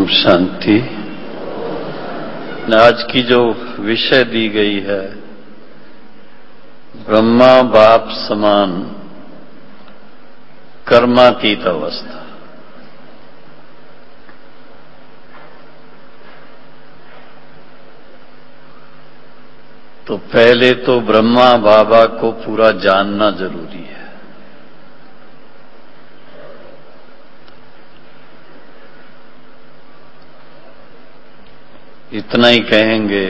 शांति। आज की जो विषय दी गई है, ब्रह्मा बाप समान कर्मातीत अवस्था। तो पहले तो ब्रह्मा बाबा को पूरा जानना जरूरी है। इतना ही कहेंगे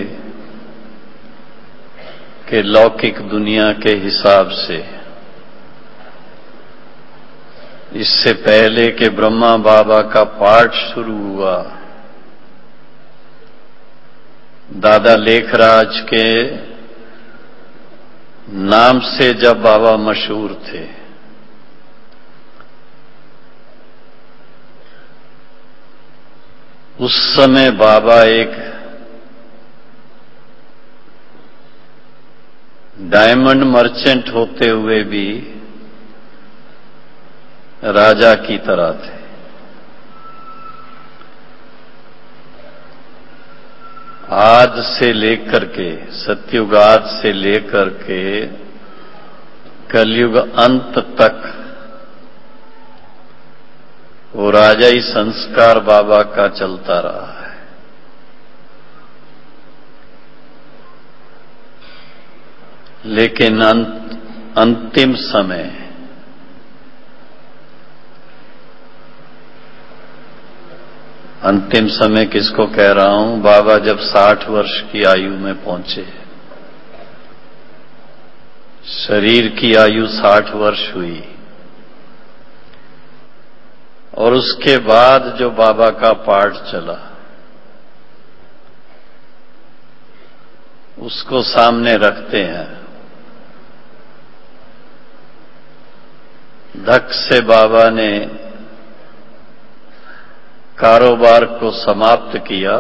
कि लौकिक दुनिया के हिसाब से इससे पहले कि ब्रह्मा बाबा का पाठ शुरू हुआ, दादा लेखराज के नाम से जब बाबा मशहूर थे, उस समय बाबा एक डायमंड मर्चेंट होते हुए भी राजा की तरह थे। आज से लेकर के, सत्युगाद से लेकर के कलयुग अंत तक वो राजाई संस्कार बाबा का चलता रहा है। लेकिन अंतिम समय किसको कह रहा हूं? बाबा जब 60 वर्ष की आयु में पहुंचे, शरीर की आयु 60 वर्ष हुई, और उसके बाद जो बाबा का पाठ चला, उसको सामने रखते हैं। धक से बाबा ने कारोबार को समाप्त किया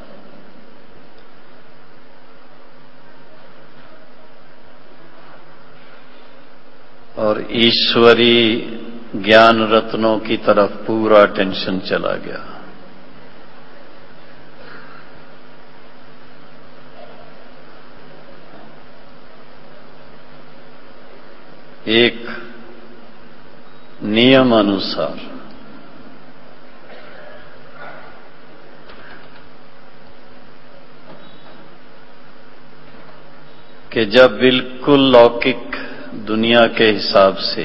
और ईश्वरी ज्ञान रत्नों की तरफ पूरा टेंशन चला गया। एक नियम अनुसार कि जब बिल्कुल लौकिक दुनिया के हिसाब से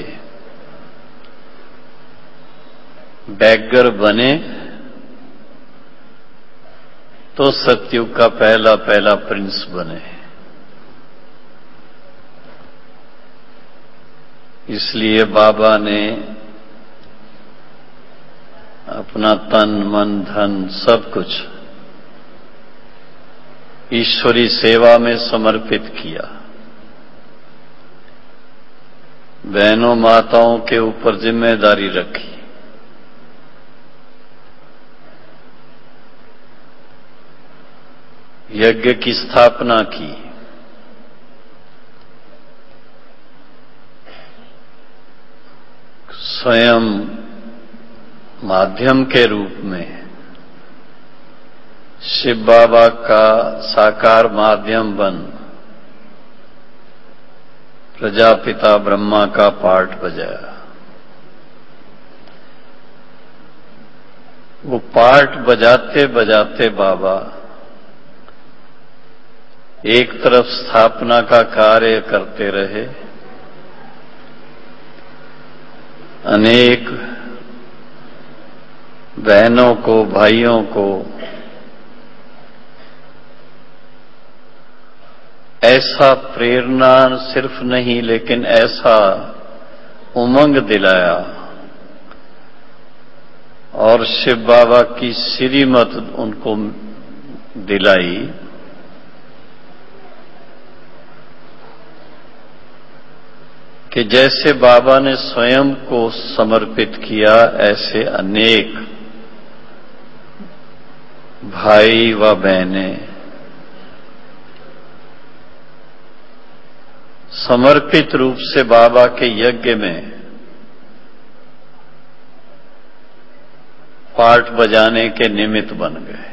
बैगर बने तो सतयुग का पहला पहला प्रिंस बने। इसलिए बाबा ने अपना तन मन धन सब कुछ ईश्वरी सेवा में समर्पित किया। बहनों माताओं के ऊपर जिम्मेदारी रखी। यज्ञ की स्थापना की। स्वयं माध्यम के रूप में शिव बाबा का साकार माध्यम बन प्रजापिता ब्रह्मा का पाठ बजाया। वो पाठ बजाते बजाते बाबा एक तरफ स्थापना का कार्य करते रहे, अनेक बहनों को भाइयों को ऐसा प्रेरणा सिर्फ नहीं लेकिन ऐसा उमंग दिलाया और शिव बाबा की श्रीमत उनको दिलाई कि जैसे बाबा ने स्वयं को समर्पित किया, ऐसे अनेक भाई व बहनें समर्पित रूप से बाबा के यज्ञ में पार्ट बजाने के निमित्त बन गए।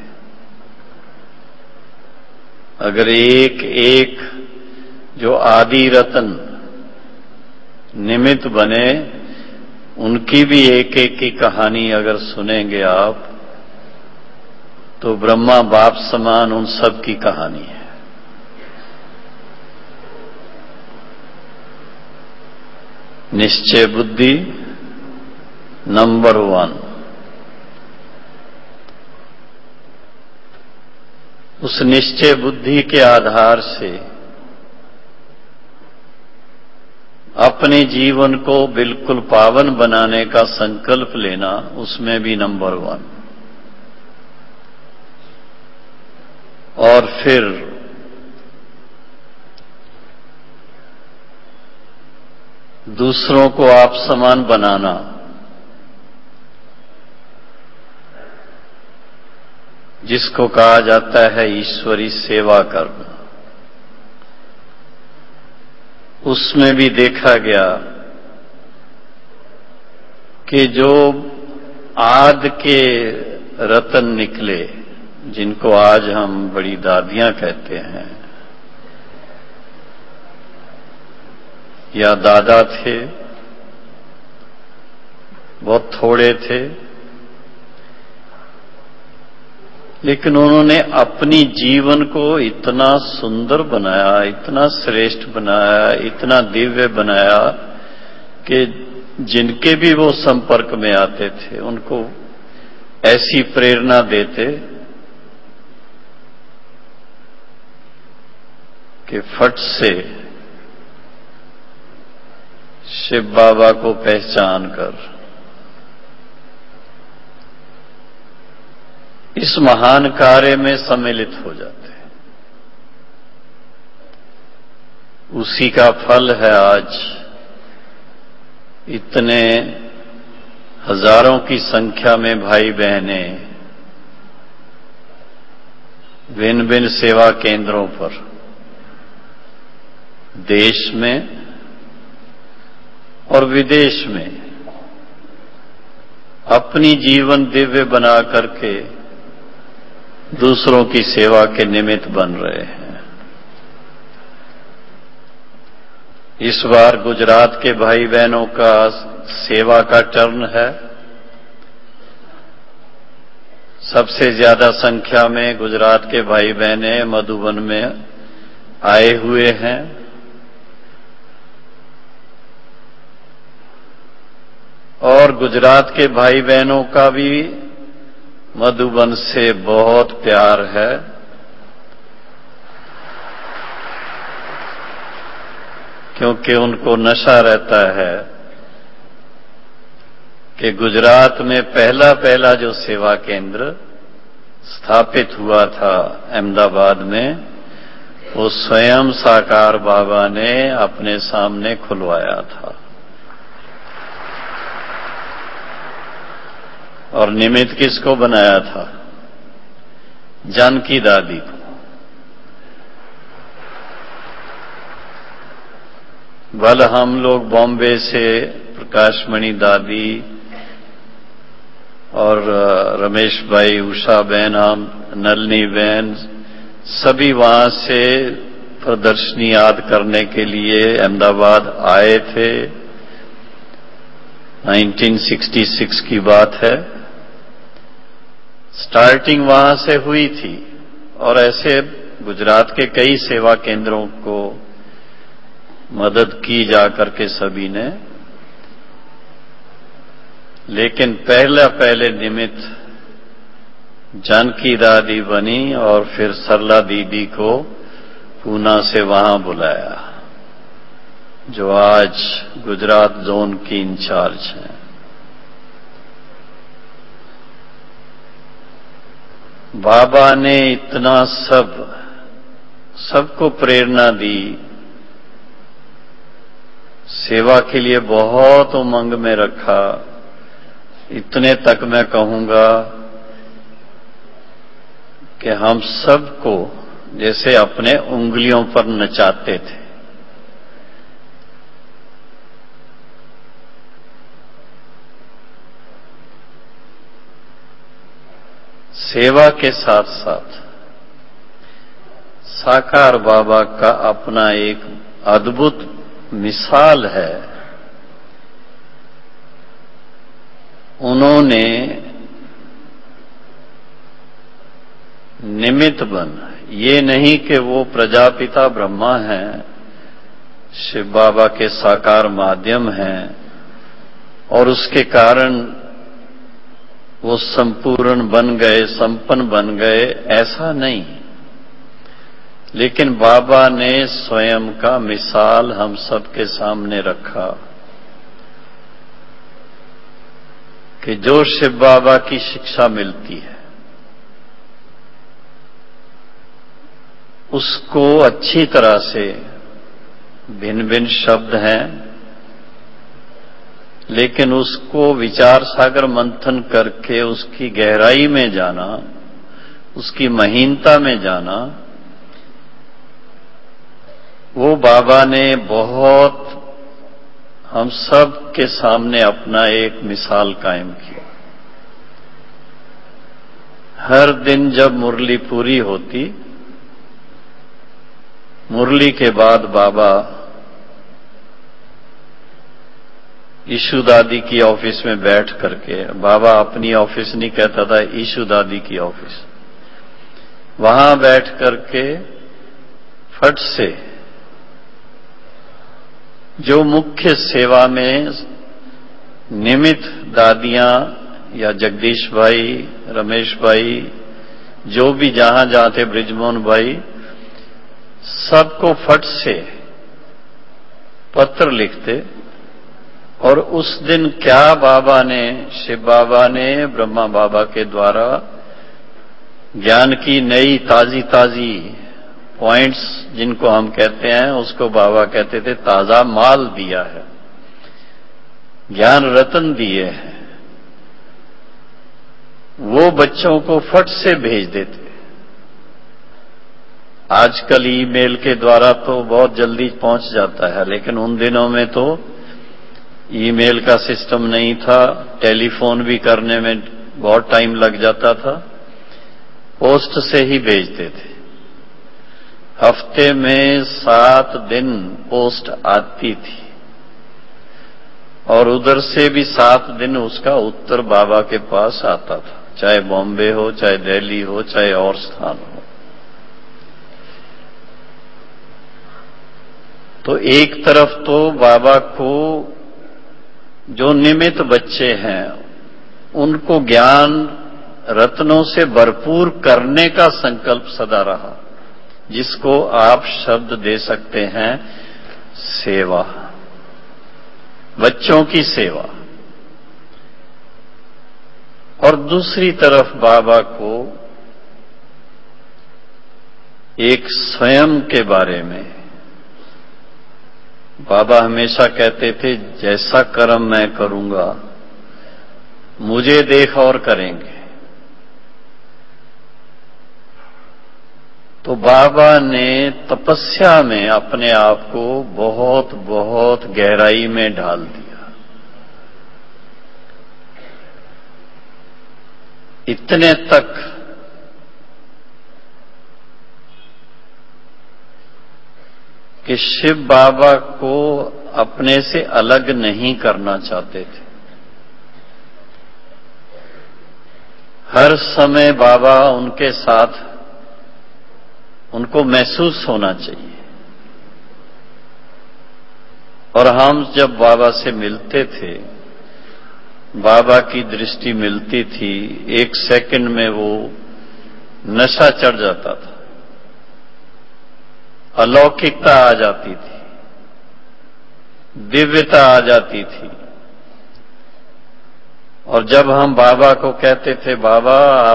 अगर एक एक जो आदि रत्न निमित्त बने, उनकी भी एक एक की कहानी अगर सुनेंगे आप, तो ब्रह्मा बाप समान उन सब की कहानी है। निश्चय बुद्धि नंबर 1। उस निश्चय बुद्धि के आधार से अपने जीवन को बिल्कुल पावन बनाने का संकल्प लेना, उसमें भी नंबर 1। और फिर दूसरों को आप समान बनाना, जिसको कहा जाता है ईश्वरी सेवा करना, उसमें भी देखा गया कि जो आद के रतन निकले, जिनको आज हम बड़ी दादियां कहते हैं या दादा थे, बहुत थोड़े थे, लेकिन उन्होंने अपनी जीवन को इतना सुंदर बनाया, इतना श्रेष्ठ बनाया, इतना दिव्य बनाया कि जिनके भी वो संपर्क में आते थे उनको ऐसी प्रेरणा देते कि फट से शिव बाबा को पहचान कर इस महान कार्य में सम्मिलित हो जाते हैं। उसी का फल है आज इतने हजारों की संख्या में भाई बहनें भिन्न भिन्न सेवा केंद्रों पर देश में और विदेश में अपनी जीवन दिव्य बना करके दूसरों की सेवा के निमित्त बन रहे हैं। इस बार गुजरात के भाई बहनों का सेवा का टर्न है। सबसे ज्यादा संख्या में गुजरात के भाई बहनें मधुबन में आए हुए हैं। और गुजरात के भाई बहनों का भी मधुबन से बहुत प्यार है। क्योंकि उनको नशा रहता है कि गुजरात में पहला जो सेवा केंद्र स्थापित हुआ था अहमदाबाद में, वो स्वयं साकार बाबा ने अपने सामने खुलवाया था। और निमित्त किसको बनाया था? जानकी दादी को। भले हम लोग बॉम्बे से प्रकाशमणि दादी और रमेश भाई, उषा बहन, हम नलनी बहन सभी वहां से प्रदर्शनी याद करने के लिए अहमदाबाद आए थे। 1966 की बात है। स्टार्टिंग वहां से हुई थी और ऐसे गुजरात के कई सेवा केंद्रों को मदद की जाकर के सभी ने। लेकिन पहले निमित्त जानकी दादी बनी और फिर सरला दीदी को पूना से वहां बुलाया, जो आज गुजरात जोन की इंचार्ज हैं। बाबा ने इतना सबको प्रेरणा दी, सेवा के लिए बहुत उमंग में रखा। इतने तक मैं कहूंगा कि हम सबको जैसे अपने उंगलियों पर नचाते थे। सेवा के साथ साथ साकार बाबा का अपना एक अद्भुत मिसाल है। उन्होंने निमित्त बन, ये नहीं कि वो प्रजापिता ब्रह्मा हैं, शिव बाबा के साकार माध्यम हैं और उसके कारण वो संपूर्ण बन गए, संपन्न बन गए, ऐसा नहीं। लेकिन बाबा ने स्वयं का मिसाल हम सबके सामने रखा कि जो शिव बाबा की शिक्षा मिलती है उसको अच्छी तरह से, भिन्न भिन्न शब्द हैं, लेकिन उसको विचार सागर मंथन करके उसकी गहराई में जाना, उसकी महीनता में जाना, वो बाबा ने बहुत हम सब के सामने अपना एक मिसाल कायम किया। हर दिन जब मुरली पूरी होती, मुरली के बाद बाबा ईशु दादी की ऑफिस में बैठ करके, बाबा अपनी ऑफिस नहीं कहता था, ईशु दादी की ऑफिस, वहां बैठ करके फट से जो मुख्य सेवा में निमित्त दादियां या जगदीश भाई, रमेश भाई, जो भी जहां जहां थे, ब्रिजमोहन भाई, सबको फट से पत्र लिखते। और उस दिन क्या बाबा ने, शिव बाबा ने ब्रह्मा बाबा के द्वारा ज्ञान की नई ताजी ताजी पॉइंट्स जिनको हम कहते हैं, उसको बाबा कहते थे ताजा माल दिया है, ज्ञान रत्न दिए हैं, वो बच्चों को फट से भेज देते। आजकल ईमेल के द्वारा तो बहुत जल्दी पहुंच जाता है, लेकिन उन दिनों में तो ईमेल का सिस्टम नहीं था, टेलीफोन भी करने में बहुत टाइम लग जाता था, पोस्ट से ही भेजते थे। हफ्ते में 7 दिन पोस्ट आती थी और उधर से भी 7 दिन उसका उत्तर बाबा के पास आता था, चाहे बॉम्बे हो, चाहे दिल्ली हो, चाहे और स्थान हो। तो एक तरफ तो बाबा को जो निमित्त बच्चे हैं उनको ज्ञान रत्नों से भरपूर करने का संकल्प सदा रहा, जिसको आप शब्द दे सकते हैं सेवा, बच्चों की सेवा। और दूसरी तरफ बाबा को एक स्वयं के बारे में, बाबा हमेशा कहते थे जैसा कर्म मैं करूंगा मुझे देख और करेंगे। तो बाबा ने तपस्या में अपने आप को बहुत बहुत गहराई में ढाल दिया। इतने तक कि शिव बाबा को अपने से अलग नहीं करना चाहते थे। हर समय बाबा उनके साथ, उनको महसूस होना चाहिए। और हम जब बाबा से मिलते थे, बाबा की दृष्टि मिलती थी, 1 सेकंड में वो नशा चढ़ जाता था, अलौकिकता आ जाती थी, दिव्यता आ जाती थी। और जब हम बाबा को कहते थे बाबा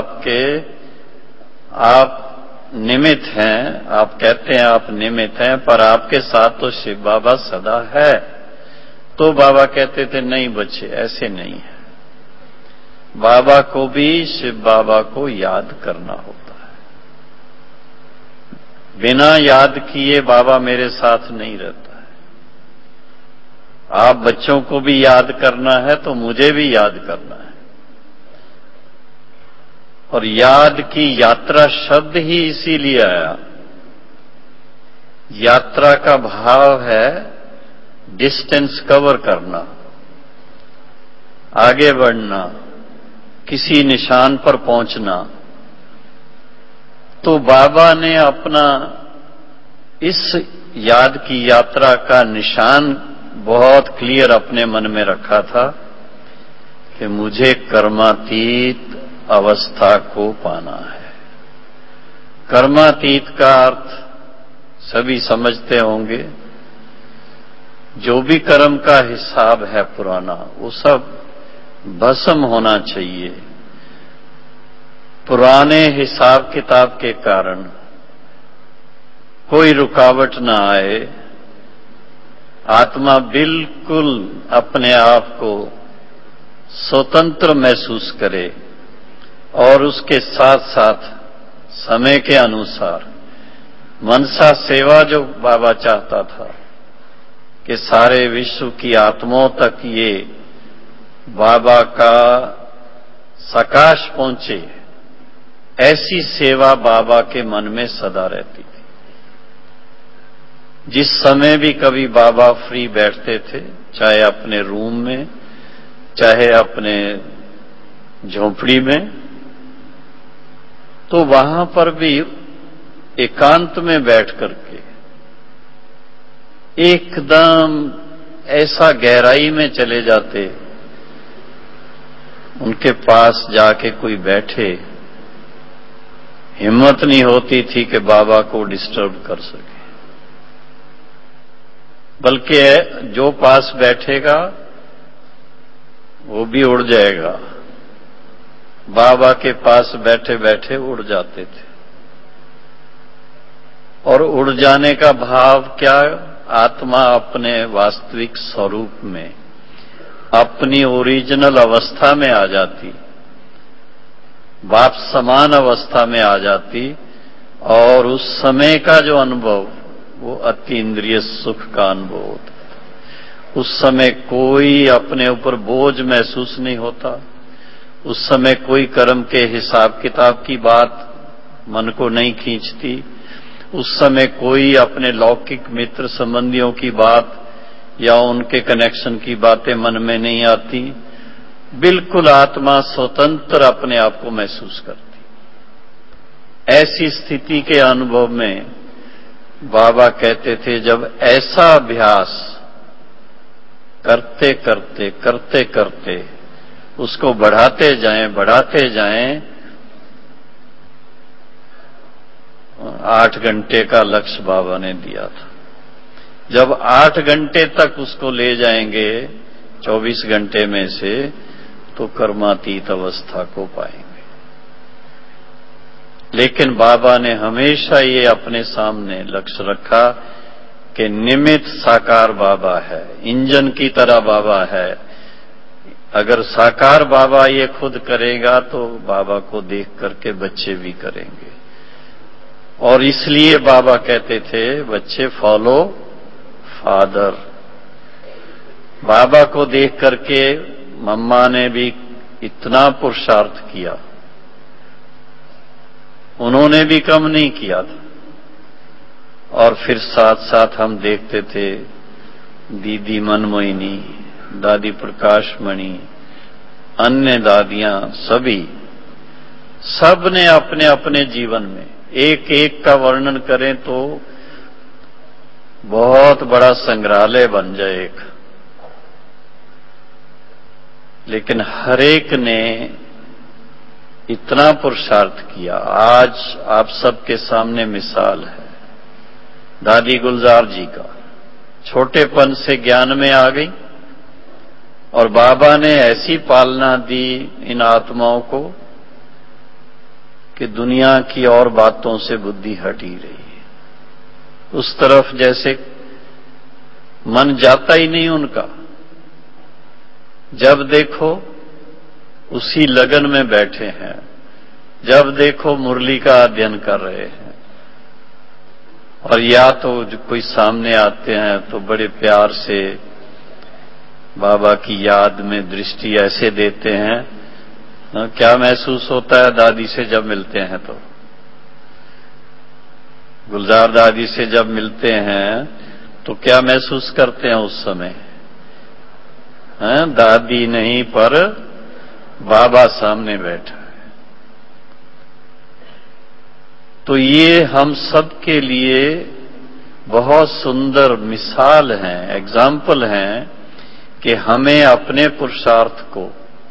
आप निमित्त हैं, आप कहते हैं आप निमित्त हैं, पर आपके साथ तो शिव बाबा सदा है, तो बाबा कहते थे नहीं बच्चे, ऐसे नहीं है। बाबा को भी शिव बाबा को याद करना होता है। बिना याद किए बाबा मेरे साथ नहीं रहता है। आप बच्चों को भी याद करना है तो मुझे भी याद करना है। और याद की यात्रा शब्द ही इसीलिए आया। यात्रा का भाव है डिस्टेंस कवर करना, आगे बढ़ना, किसी निशान पर पहुंचना। तो बाबा ने अपना इस याद की यात्रा का निशान बहुत क्लियर अपने मन में रखा था कि मुझे कर्मातीत अवस्था को पाना है। कर्मातीत का अर्थ सभी समझते होंगे, जो भी कर्म का हिसाब है पुराना, वो सब भस्म होना चाहिए। पुराने हिसाब किताब के कारण कोई रुकावट ना आए, आत्मा बिल्कुल अपने आप को स्वतंत्र महसूस करे और उसके साथ साथ समय के अनुसार मनसा सेवा जो बाबा चाहता था कि सारे विश्व की आत्माओं तक ये बाबा का सकाश पहुंचे, ऐसी सेवा बाबा के मन में सदा रहती थी। जिस समय भी कभी बाबा फ्री बैठते थे, चाहे अपने रूम में, चाहे अपने झोंपड़ी में, तो वहां पर भी एकांत में बैठ करके एकदम ऐसा गहराई में चले जाते, उनके पास जाके कोई बैठे, हिम्मत नहीं होती थी कि बाबा को डिस्टर्ब कर सके। बल्कि जो पास बैठेगा वो भी उड़ जाएगा। बाबा के पास बैठे बैठे उड़ जाते थे। और उड़ जाने का भाव क्या? आत्मा अपने वास्तविक स्वरूप में, अपनी ओरिजिनल अवस्था में आ जाती, बाप समान अवस्था में आ जाती, और उस समय का जो अनुभव वो अति इंद्रिय सुख का अनुभव होता। उस समय कोई अपने ऊपर बोझ महसूस नहीं होता। उस समय कोई कर्म के हिसाब किताब की बात मन को नहीं खींचती। उस समय कोई अपने लौकिक मित्र संबंधियों की बात या उनके कनेक्शन की बातें मन में नहीं आती। बिल्कुल आत्मा स्वतंत्र अपने आप को महसूस करती। ऐसी स्थिति के अनुभव में बाबा कहते थे, जब ऐसा अभ्यास करते करते उसको बढ़ाते जाएं, 8 घंटे का लक्ष्य बाबा ने दिया था। जब 8 घंटे तक उसको ले जाएंगे 24 घंटे में से, तो कर्मातीत अवस्था को पाएंगे। लेकिन बाबा ने हमेशा ये अपने सामने लक्ष्य रखा कि निमित्त साकार बाबा है, इंजन की तरह बाबा है। अगर साकार बाबा ये खुद करेगा तो बाबा को देख करके बच्चे भी करेंगे। और इसलिए बाबा कहते थे, बच्चे फॉलो फादर। बाबा को देख करके मम्मा ने भी इतना पुरुषार्थ किया, उन्होंने भी कम नहीं किया था। और फिर साथ साथ हम देखते थे दीदी मनमोहिनी, दादी प्रकाशमणि, अन्य दादियां, सभी सब ने अपने अपने जीवन में एक एक का वर्णन करें तो बहुत बड़ा संग्रहालय बन जाए एक। लेकिन हर एक ने इतना पुरुषार्थ किया। आज आप सबके सामने मिसाल है दादी गुलजार जी का। छोटेपन से ज्ञान में आ गई और बाबा ने ऐसी पालना दी इन आत्माओं को कि दुनिया की और बातों से बुद्धि हटी रही है। उस तरफ जैसे मन जाता ही नहीं उनका। जब देखो उसी लगन में बैठे हैं, जब देखो मुरली का अध्ययन कर रहे हैं। और या तो जो कोई सामने आते हैं तो बड़े प्यार से बाबा की याद में दृष्टि ऐसे देते हैं क्या महसूस होता है दादी से जब मिलते हैं? तो गुलजार दादी से जब मिलते हैं तो क्या महसूस करते हैं उस समय? दादी नहीं पर बाबा सामने बैठा है। तो ये हम सब के लिए बहुत सुंदर मिसाल हैं, एग्जाम्पल हैं कि हमें अपने पुरुषार्थ को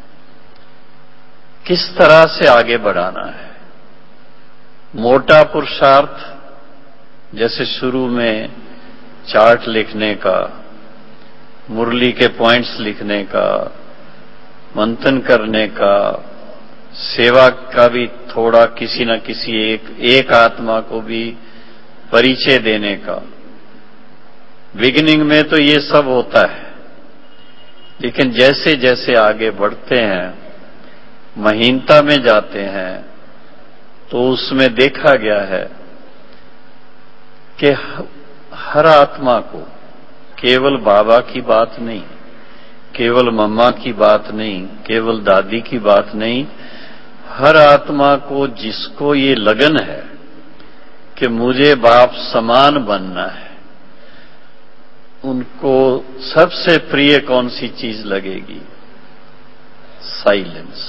किस तरह से आगे बढ़ाना है। मोटा पुरुषार्थ जैसे शुरू में चार्ट लिखने का, मुरली के पॉइंट्स लिखने का, मंथन करने का, सेवा का भी थोड़ा किसी न किसी एक आत्मा को भी परिचय देने का। बिगिनिंग में तो ये सब होता है, लेकिन जैसे जैसे आगे बढ़ते हैं, महीनता में जाते हैं, तो उसमें देखा गया है कि हर आत्मा को, केवल बाबा की बात नहीं, केवल मम्मा की बात नहीं, केवल दादी की बात नहीं, हर आत्मा को जिसको ये लगन है कि मुझे बाप समान बनना है, उनको सबसे प्रिय कौन सी चीज लगेगी? साइलेंस।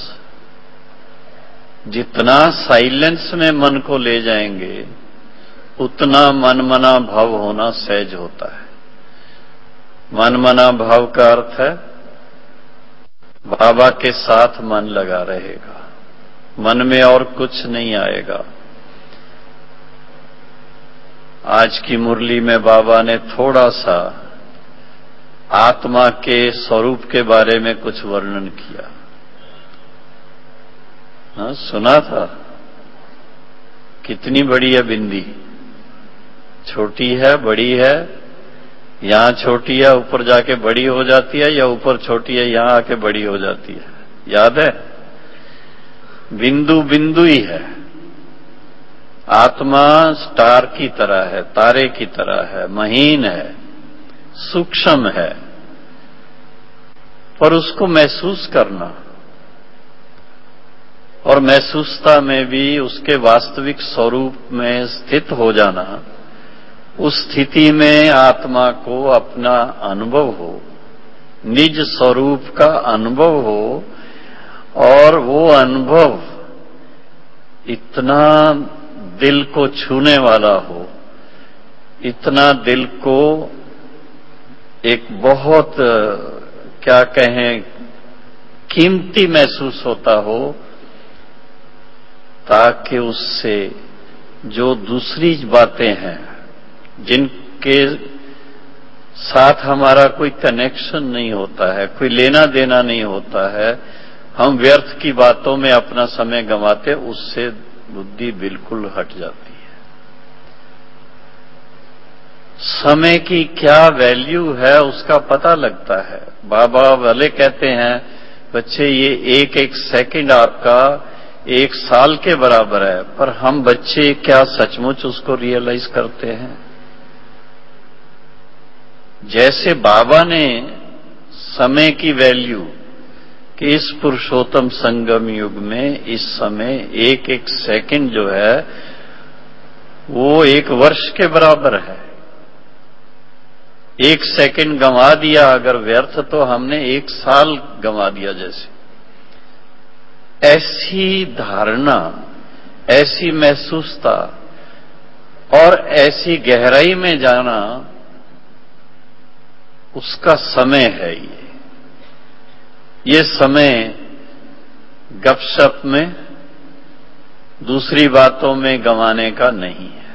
जितना साइलेंस में मन को ले जाएंगे उतना मनमना भाव होना सहज होता है। मनमना भाव का अर्थ है बाबा के साथ मन लगा रहेगा, मन में और कुछ नहीं आएगा। आज की मुरली में बाबा ने थोड़ा सा आत्मा के स्वरूप के बारे में कुछ वर्णन किया। सुना था? कितनी बड़ी है बिंदी? छोटी है, बड़ी है? यहां छोटी है, ऊपर जाके बड़ी हो जाती है, या ऊपर छोटी है, यहां आके बड़ी हो जाती है? याद है? बिंदु बिंदु ही है। आत्मा स्टार की तरह है, तारे की तरह है, महीन है, सूक्ष्म है, पर उसको महसूस करना और महसूसता में भी उसके वास्तविक स्वरूप में स्थित हो जाना, उस स्थिति में आत्मा को अपना अनुभव हो, निज स्वरूप का अनुभव हो, और वो अनुभव इतना दिल को छूने वाला हो, इतना दिल को एक बहुत क्या कहें कीमती महसूस होता हो, ताकि उससे जो दूसरी बातें हैं जिनके साथ हमारा कोई कनेक्शन नहीं होता है, कोई लेना देना नहीं होता है, हम व्यर्थ की बातों में अपना समय गंवाते, उससे बुद्धि बिल्कुल हट जाती है। समय की क्या वैल्यू है उसका पता लगता है। बाबा भले कहते हैं बच्चे ये एक एक सेकंड आपका 1 साल के बराबर है, पर हम बच्चे क्या सचमुच उसको रियलाइज करते हैं? जैसे बाबा ने समय की वैल्यू कि इस पुरुषोत्तम संगम युग में इस समय एक एक सेकंड जो है वो 1 वर्ष के बराबर है। 1 सेकंड गंवा दिया अगर व्यर्थ, तो हमने 1 साल गंवा दिया जैसे। ऐसी धारणा, ऐसी महसूसता और ऐसी गहराई में जाना, उसका समय है ये समय गपशप में, दूसरी बातों में गंवाने का नहीं है।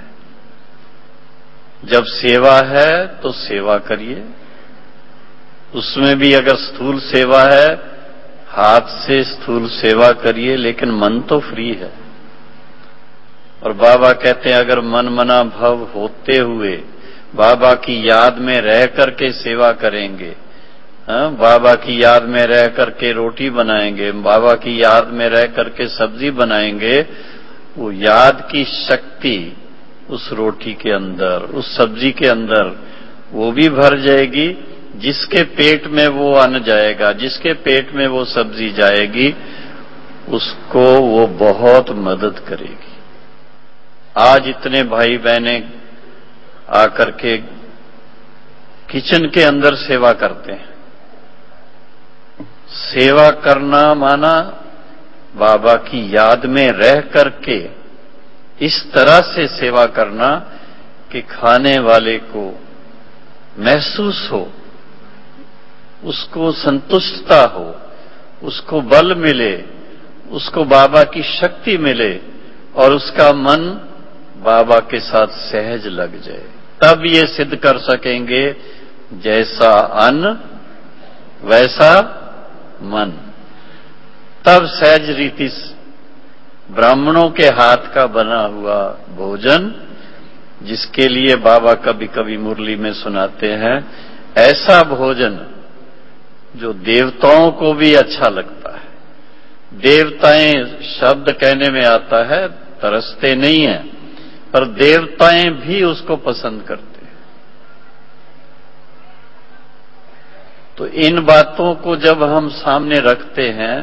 जब सेवा है तो सेवा करिए, उसमें भी अगर स्थूल सेवा है, हाथ से स्थूल सेवा करिए, लेकिन मन तो फ्री है। और बाबा कहते हैं अगर मन मना भव होते हुए बाबा की याद में रह करके सेवा करेंगे, बाबा की याद में रह करके रोटी बनाएंगे, बाबा की याद में रह करके सब्जी बनाएंगे, वो याद की शक्ति उस रोटी के अंदर, उस सब्जी के अंदर वो भी भर जाएगी। जिसके पेट में वो अन्न जाएगा, जिसके पेट में वो सब्जी जाएगी, उसको वो बहुत मदद करेगी। आज इतने भाई बहने आकर के किचन के अंदर सेवा करते हैं। सेवा करना माना बाबा की याद में रह करके इस तरह से सेवा करना कि खाने वाले को महसूस हो, उसको संतुष्टता हो, उसको बल मिले, उसको बाबा की शक्ति मिले और उसका मन बाबा के साथ सहज लग जाए। तब ये सिद्ध कर सकेंगे जैसा अन्न वैसा मन। तब सहज रीति ब्राह्मणों के हाथ का बना हुआ भोजन, जिसके लिए बाबा कभी कभी मुरली में सुनाते हैं, ऐसा भोजन जो देवताओं को भी अच्छा लगता है। देवताएं शब्द कहने में आता है, तरसते नहीं हैं, पर देवताएं भी उसको पसंद करते हैं। तो इन बातों को जब हम सामने रखते हैं,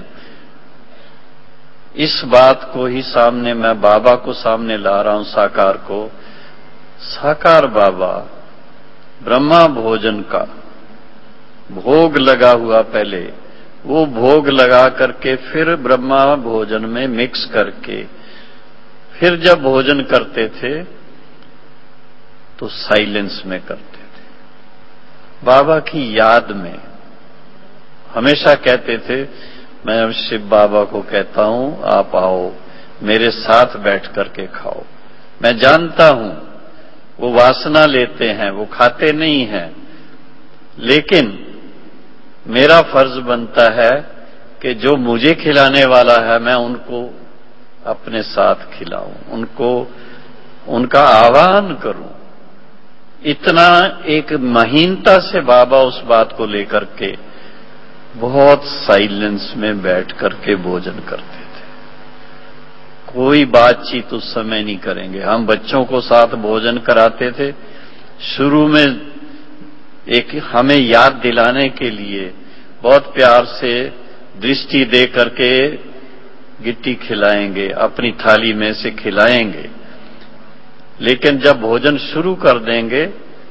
इस बात को ही सामने मैं बाबा को सामने ला रहा हूं, साकार को। साकार बाबा ब्रह्मा भोजन का भोग लगा हुआ, पहले वो भोग लगा करके फिर ब्रह्मा भोजन में मिक्स करके फिर जब भोजन करते थे तो साइलेंस में करते थे, बाबा की याद में। हमेशा कहते थे, मैं शिव बाबा को कहता हूं, आप आओ मेरे साथ बैठ करके खाओ। मैं जानता हूं वो वासना लेते हैं, वो खाते नहीं हैं, लेकिन मेरा फर्ज बनता है कि जो मुझे खिलाने वाला है मैं उनको अपने साथ खिलाऊं, उनको उनका आह्वान करूं। इतना एक महीनता से बाबा उस बात को लेकर के बहुत साइलेंस में बैठ करके भोजन करते थे। कोई बातचीत उस समय नहीं करेंगे। हम बच्चों को साथ भोजन कराते थे। शुरू में एक हमें याद दिलाने के लिए बहुत प्यार से दृष्टि दे करके गिट्टी खिलाएंगे, अपनी थाली में से खिलाएंगे, लेकिन जब भोजन शुरू कर देंगे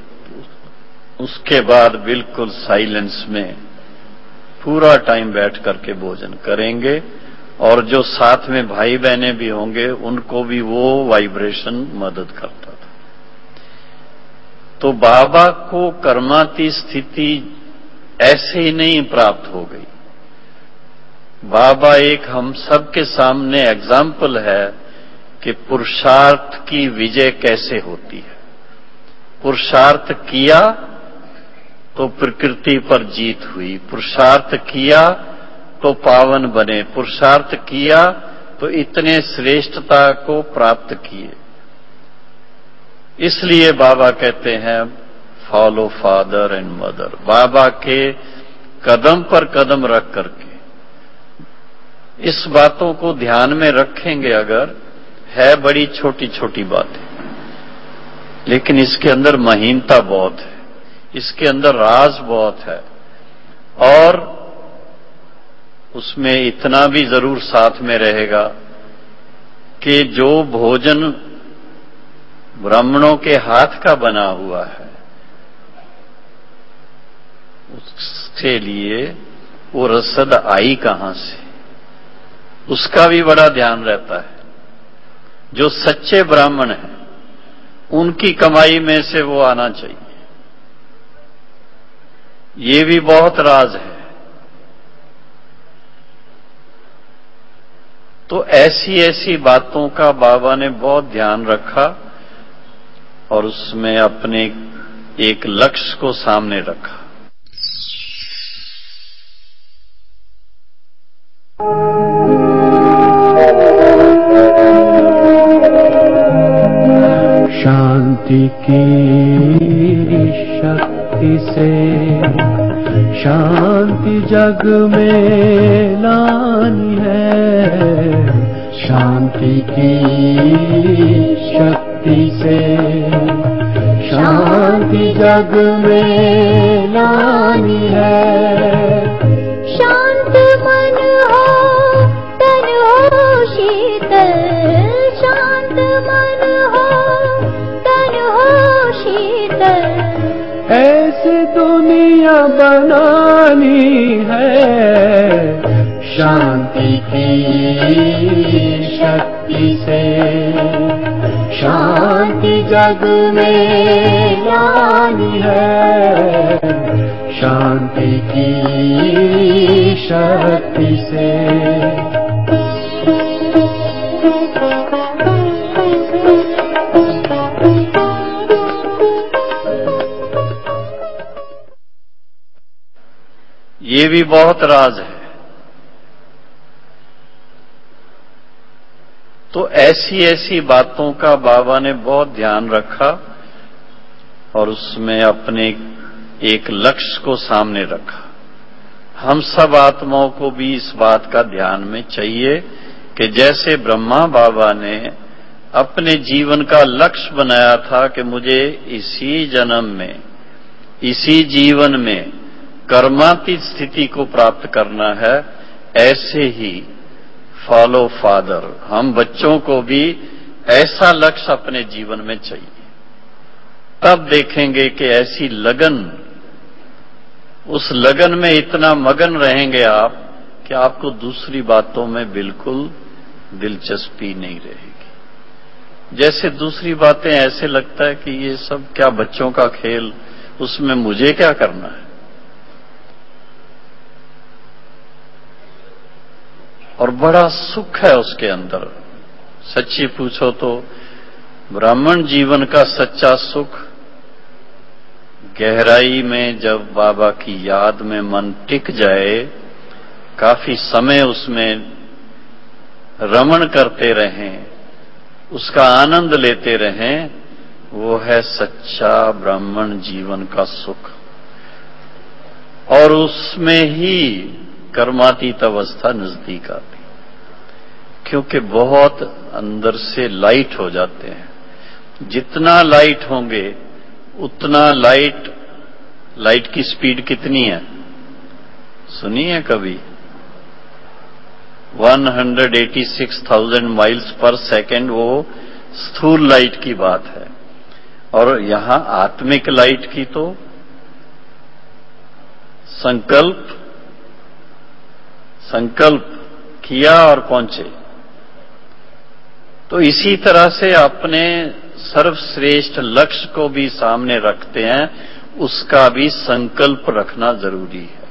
उसके बाद बिल्कुल साइलेंस में पूरा टाइम बैठ करके भोजन करेंगे। और जो साथ में भाई बहनें भी होंगे उनको भी वो वाइब्रेशन मदद करता था। तो बाबा को कर्माती स्थिति ऐसे ही नहीं प्राप्त हो गई। बाबा एक हम सबके सामने एग्जाम्पल है कि पुरुषार्थ की विजय कैसे होती है। पुरुषार्थ किया तो प्रकृति पर जीत हुई, पुरुषार्थ किया तो पावन बने, पुरुषार्थ किया तो इतने श्रेष्ठता को प्राप्त किए। इसलिए बाबा कहते हैं फॉलो फादर एंड मदर। बाबा के कदम पर कदम रख करके इस बातों को ध्यान में रखेंगे अगर, है बड़ी छोटी छोटी बातें, लेकिन इसके अंदर महीनता बहुत है, इसके अंदर राज बहुत है। और उसमें इतना भी जरूर साथ में रहेगा कि जो भोजन ब्राह्मणों के हाथ का बना हुआ है उसके लिए वो रसद आई कहां से, उसका भी बड़ा ध्यान रहता है। जो सच्चे ब्राह्मण हैं उनकी कमाई में से वो आना चाहिए, ये भी बहुत राज है। तो ऐसी ऐसी बातों का बाबा ने बहुत ध्यान रखा और उसमें अपने एक लक्ष्य को सामने रखा। शांति की शक्ति से शांति जग में लानी है। शांति की शक्ति से शांति जग में लानी है। शांत मन हो तन दुनिया बनानी है शांति की शक्ति से। शांति जग में लानी है शांति की शक्ति से। ये भी बहुत राज है। तो ऐसी ऐसी बातों का बाबा ने बहुत ध्यान रखा और उसमें अपने एक लक्ष्य को सामने रखा। हम सब आत्माओं को भी इस बात का ध्यान में चाहिए कि जैसे ब्रह्मा बाबा ने अपने जीवन का लक्ष्य बनाया था कि मुझे इसी जन्म में, इसी जीवन में कर्मातीत स्थिति को प्राप्त करना है, ऐसे ही फॉलो फादर हम बच्चों को भी ऐसा लक्ष्य अपने जीवन में चाहिए। तब देखेंगे कि ऐसी लगन, उस लगन में इतना मगन रहेंगे आप कि आपको दूसरी बातों में बिल्कुल दिलचस्पी नहीं रहेगी। जैसे दूसरी बातें ऐसे लगता है कि ये सब क्या बच्चों का खेल, उसमें मुझे क्या करना है। और बड़ा सुख है उसके अंदर। सच्ची पूछो तो ब्राह्मण जीवन का सच्चा सुख गहराई में जब बाबा की याद में मन टिक जाए, काफी समय उसमें रमण करते रहें, उसका आनंद लेते रहें, वो है सच्चा ब्राह्मण जीवन का सुख। और उसमें ही कर्मातीत अवस्था नजदीक आती, क्योंकि बहुत अंदर से लाइट हो जाते हैं। जितना लाइट होंगे उतना लाइट की स्पीड कितनी है सुनी है कभी? 186,000 माइल्स पर सेकेंड, वो स्थूल लाइट की बात है। और यहां आत्मिक लाइट की तो संकल्प किया और पहुंचे। तो इसी तरह से अपने सर्वश्रेष्ठ लक्ष्य को भी सामने रखते हैं, उसका भी संकल्प रखना जरूरी है।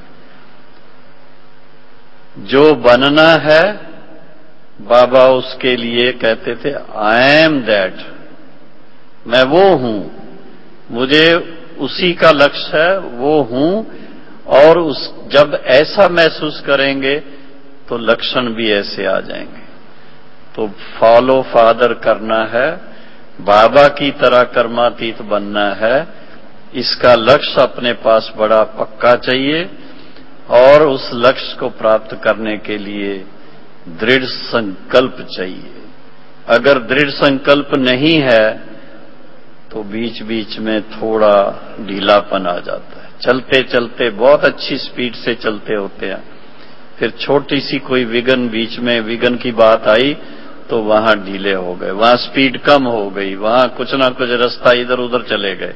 जो बनना है बाबा उसके लिए कहते थे आई एम दैट, मैं वो हूं, मुझे उसी का लक्ष्य है, वो हूं। और जब ऐसा महसूस करेंगे तो लक्षण भी ऐसे आ जाएंगे। तो फॉलो फादर करना है, बाबा की तरह कर्मातीत बनना है, इसका लक्ष्य अपने पास बड़ा पक्का चाहिए। और उस लक्ष्य को प्राप्त करने के लिए दृढ़ संकल्प चाहिए। अगर दृढ़ संकल्प नहीं है तो बीच बीच में थोड़ा ढीलापन आ जाता है। चलते चलते बहुत अच्छी स्पीड से चलते होते हैं, फिर छोटी सी कोई विघन, बीच में विघन की बात आई तो वहां ढीले हो गए, वहां स्पीड कम हो गई, वहां कुछ ना कुछ रास्ता इधर उधर चले गए,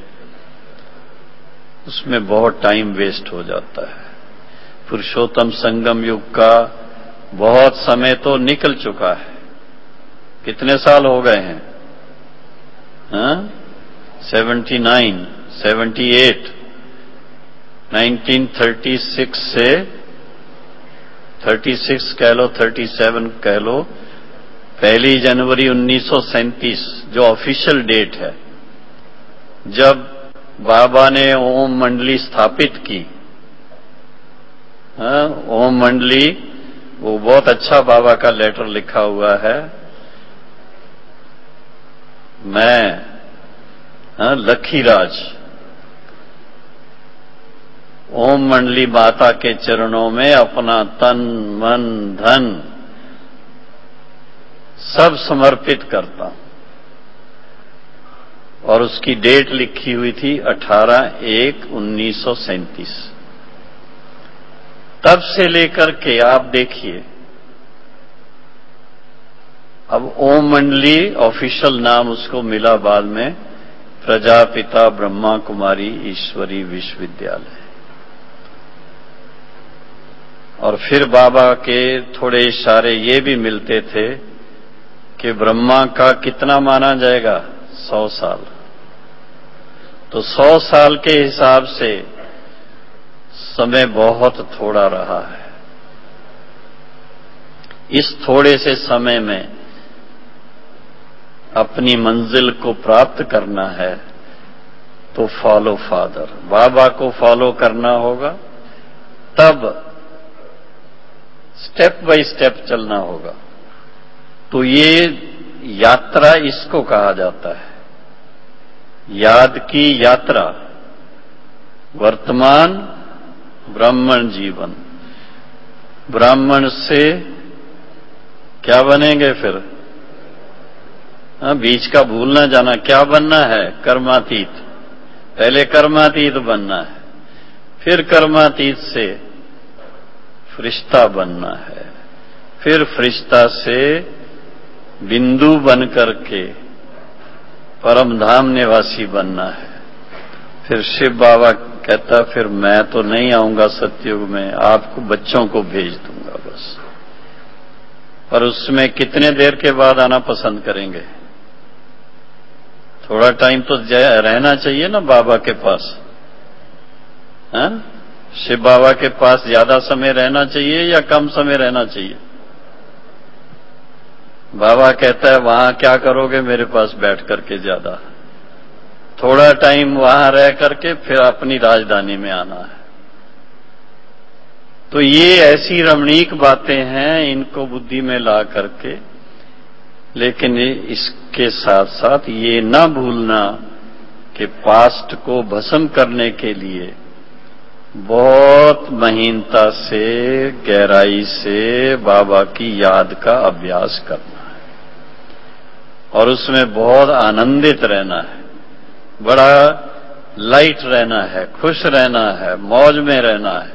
उसमें बहुत टाइम वेस्ट हो जाता है। पुरुषोत्तम संगम युग का बहुत समय तो निकल चुका है। कितने साल हो गए हैं? 79, 78, 1936 से 36 कह लो, 37 कह लो, 1 जनवरी 1937 जो ऑफिशियल डेट है, जब बाबा ने ओम मंडली स्थापित की। ओम मंडली, वो बहुत अच्छा बाबा का लेटर लिखा हुआ है। मैं लखीराज ओम मंडली माता के चरणों में अपना तन मन धन सब समर्पित करता हूं। और उसकी डेट लिखी हुई थी 18/1/1937। तब से लेकर के आप देखिए, अब ओम मंडली ऑफिशियल नाम उसको मिला बाद में, प्रजापिता ब्रह्मा कुमारी ईश्वरी विश्वविद्यालय। और फिर बाबा के थोड़े इशारे ये भी मिलते थे कि ब्रह्मा का कितना माना जाएगा, 100 साल। तो 100 साल के हिसाब से समय बहुत थोड़ा रहा है। इस थोड़े से समय में अपनी मंजिल को प्राप्त करना है तो फॉलो फादर, बाबा को फॉलो करना होगा, तब स्टेप बाय स्टेप चलना होगा। तो ये यात्रा इसको कहा जाता है, याद की यात्रा। वर्तमान ब्राह्मण जीवन, ब्राह्मण से क्या बनेंगे फिर? बीच का भूल ना जाना, क्या बनना है? कर्मातीत। पहले कर्मातीत बनना है, फिर कर्मातीत से फरिश्ता बनना है, फिर फरिश्ता से बिंदु बन करके परम धाम निवासी बनना है। फिर शिव बाबा कहता फिर मैं तो नहीं आऊंगा सतयुग में, आपको बच्चों को भेज दूंगा बस। पर उसमें कितने देर के बाद आना पसंद करेंगे? थोड़ा टाइम तो रहना चाहिए ना बाबा के पास। हाँ? शिव बाबा के पास ज्यादा समय रहना चाहिए या कम समय रहना चाहिए? बाबा कहता है वहां क्या करोगे मेरे पास बैठ करके? ज्यादा थोड़ा टाइम वहां रह करके फिर अपनी राजधानी में आना है। तो ये ऐसी रमणीक बातें हैं, इनको बुद्धि में ला करके, लेकिन इसके साथ साथ ये ना भूलना कि पास्ट को भस्म करने के लिए बहुत महीनता से, गहराई से बाबा की याद का अभ्यास करना है और उसमें बहुत आनंदित रहना है, बड़ा लाइट रहना है, खुश रहना है, मौज में रहना है।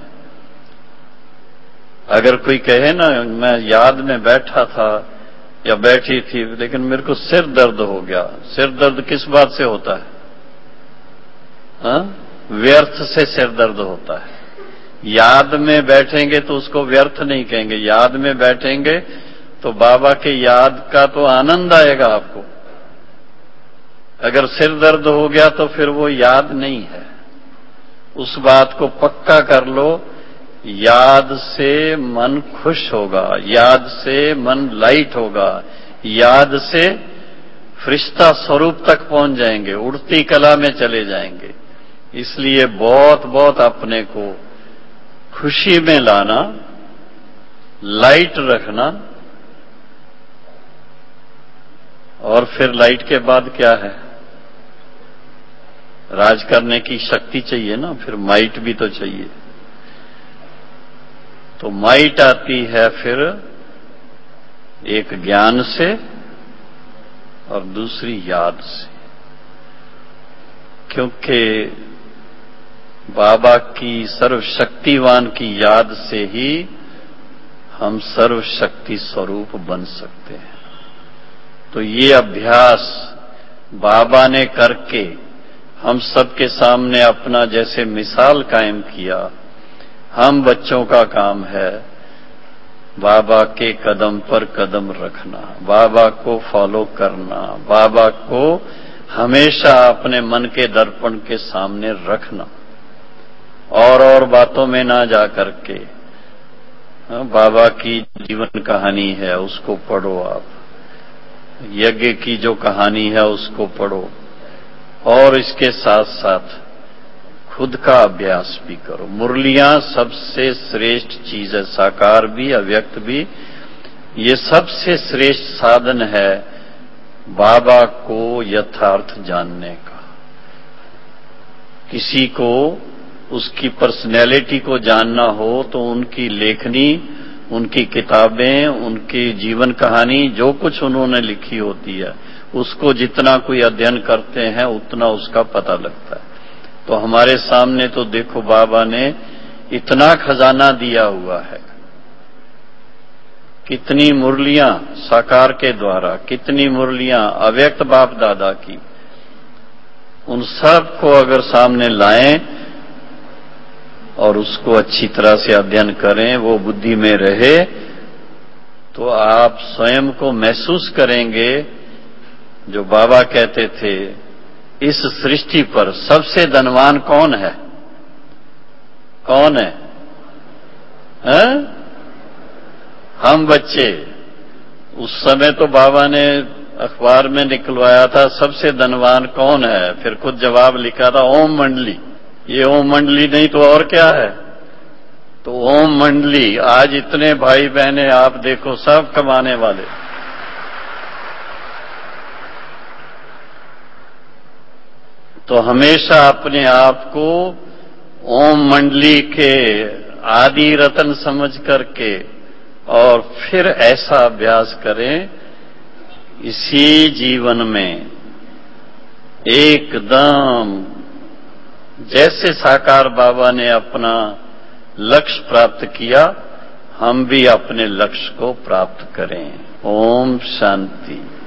अगर कोई कहे ना मैं याद में बैठा था या बैठी थी लेकिन मेरे को सिर दर्द हो गया, सिर दर्द किस बात से होता है? हाँ? व्यर्थ से सिर दर्द होता है। याद में बैठेंगे तो उसको व्यर्थ नहीं कहेंगे, याद में बैठेंगे तो बाबा के याद का तो आनंद आएगा आपको। अगर सिर दर्द हो गया तो फिर वो याद नहीं है। उस बात को पक्का कर लो, याद से मन खुश होगा, याद से मन लाइट होगा, याद से फरिश्ता स्वरूप तक पहुंच जाएंगे, उड़ती कला में चले जाएंगे। इसलिए बहुत बहुत अपने को खुशी में लाना, लाइट रखना। और फिर लाइट के बाद क्या है? राज करने की शक्ति चाहिए ना, फिर माइट भी तो चाहिए। तो माइट आती है फिर एक ज्ञान से और दूसरी याद से, क्योंकि बाबा की सर्वशक्तिवान की याद से ही हम सर्वशक्ति स्वरूप बन सकते हैं। तो ये अभ्यास बाबा ने करके हम सबके सामने अपना जैसे मिसाल कायम किया, हम बच्चों का काम है बाबा के कदम पर कदम रखना, बाबा को फॉलो करना, बाबा को हमेशा अपने मन के दर्पण के सामने रखना और बातों में ना जा करके। बाबा की जीवन कहानी है उसको पढ़ो, आप यज्ञ की जो कहानी है उसको पढ़ो और इसके साथ साथ खुद का अभ्यास भी करो। मुरलियां सबसे श्रेष्ठ चीज है, साकार भी अव्यक्त भी, ये सबसे श्रेष्ठ साधन है बाबा को यथार्थ जानने का। किसी को उसकी पर्सनैलिटी को जानना हो तो उनकी लेखनी, उनकी किताबें, उनकी जीवन कहानी, जो कुछ उन्होंने लिखी होती है उसको जितना कोई अध्ययन करते हैं उतना उसका पता लगता है। तो हमारे सामने तो देखो बाबा ने इतना खजाना दिया हुआ है, कितनी मुरलियां साकार के द्वारा, कितनी मुरलियां अव्यक्त बाप दादा की, उन सब को अगर सामने लाएं और उसको अच्छी तरह से अध्ययन करें, वो बुद्धि में रहे, तो आप स्वयं को महसूस करेंगे। जो बाबा कहते थे, इस सृष्टि पर सबसे धनवान कौन है? कौन है? हम बच्चे। उस समय तो बाबा ने अखबार में निकलवाया था, सबसे धनवान कौन है, फिर खुद जवाब लिखा था ओम मंडली। ये ओम मंडली नहीं तो और क्या है? तो ओम मंडली, आज इतने भाई बहने आप देखो, सब कमाने वाले। तो हमेशा अपने आप को ओम मंडली के आदि रतन समझ करके और फिर ऐसा अभ्यास करें, इसी जीवन में एकदम जैसे साकार बाबा ने अपना लक्ष्य प्राप्त किया, हम भी अपने लक्ष्य को प्राप्त करें। ओम शांति।